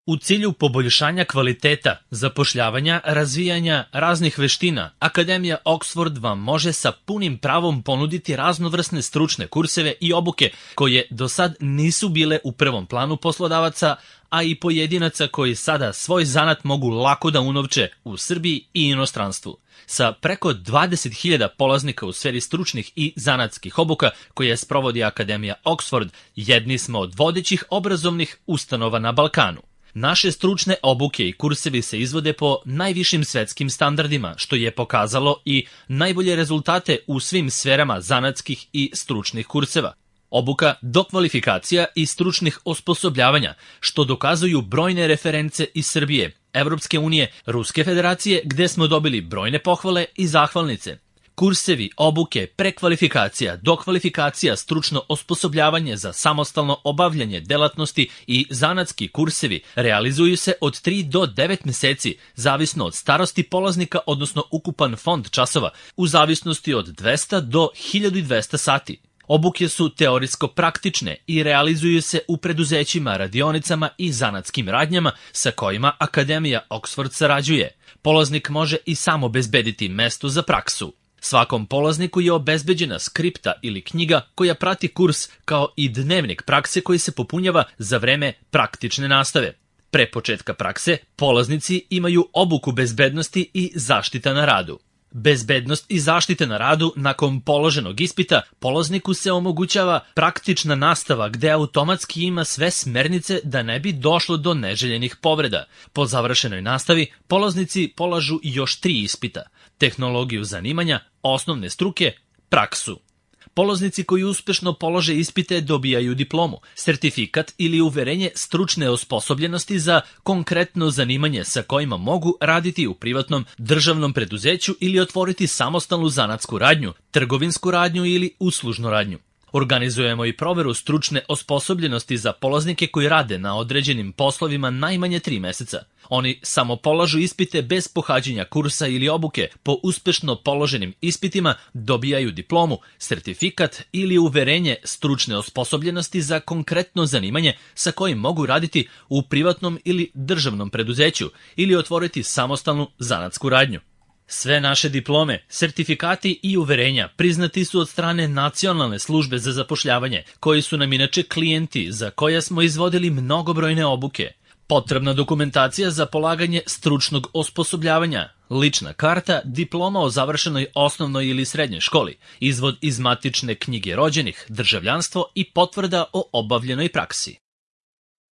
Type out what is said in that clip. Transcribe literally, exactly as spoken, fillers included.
U cilju poboljšanja kvaliteta, zapošljavanja, razvijanja raznih veština, Akademija Oxford vam može sa punim pravom ponuditi raznovrsne stručne kurseve i obuke koje do sad nisu bile u prvom planu poslodavaca, a i pojedinaca koji sada svoj zanat mogu lako da unovče u Srbiji i inostranstvu. Sa preko dvadeset hiljada polaznika u sferi stručnih i zanatskih obuka koje sprovodi Akademija Oxford, jedni smo od vodećih obrazovnih ustanova na Balkanu. Naše stručne obuke i kursevi se izvode po najvišim svetskim standardima, što je pokazalo i najbolje rezultate u svim sferama zanatskih i stručnih kurseva. Obuka, dokvalifikacija i stručnih osposobljavanja, što dokazuju brojne reference iz Srbije, Evropske unije, Ruske federacije, gde smo dobili brojne pohvale i zahvalnice. Kursevi, obuke, prekvalifikacija, dokvalifikacija, stručno osposobljavanje za samostalno obavljanje delatnosti i zanatski kursevi realizuju se od tri do devet meseci, zavisno od starosti polaznika, odnosno ukupan fond časova, u zavisnosti od dvesta do hiljadu dvesta sati. Obuke su teorijsko-praktične i realizuju se u preduzećima, radionicama i zanatskim radnjama sa kojima Akademija Oxford sarađuje. Polaznik može i sam obezbediti mesto za praksu. Svakom polazniku je obezbeđena skripta ili knjiga koja prati kurs, kao i dnevnik prakse koji se popunjava za vreme praktične nastave. Pre početka prakse, polaznici imaju obuku bezbednosti i zaštita na radu. Bezbednost i zaštita na radu nakon položenog ispita, polazniku se omogućava praktična nastava gde automatski ima sve smernice da ne bi došlo do neželjenih povreda. Po završenoj nastavi, polaznici polažu još tri ispita: tehnologiju zanimanja, osnovne struke, praksu. Polaznici koji uspešno polože ispite dobijaju diplomu, sertifikat ili uverenje stručne osposobljenosti za konkretno zanimanje sa kojima mogu raditi u privatnom državnom preduzeću ili otvoriti samostalnu zanatsku radnju, trgovinsku radnju ili uslužnu radnju. Organizujemo i proveru stručne osposobljenosti za polaznike koji rade na određenim poslovima najmanje tri meseca. Oni samo polažu ispite bez pohađanja kursa ili obuke. Po uspešno položenim ispitima dobijaju diplomu, sertifikat ili uverenje stručne osposobljenosti za konkretno zanimanje sa kojim mogu raditi u privatnom ili državnom preduzeću ili otvoriti samostalnu zanatsku radnju. Sve naše diplome, sertifikati i uverenja priznati su od strane Nacionalne službe za zapošljavanje, koji su nam inače klijenti za koje smo izvodili mnogobrojne obuke. Potrebna dokumentacija za polaganje stručnog osposobljavanja, lična karta, diploma o završenoj osnovnoj ili srednjoj školi, izvod iz matične knjige rođenih, državljanstvo i potvrda o obavljenoj praksi.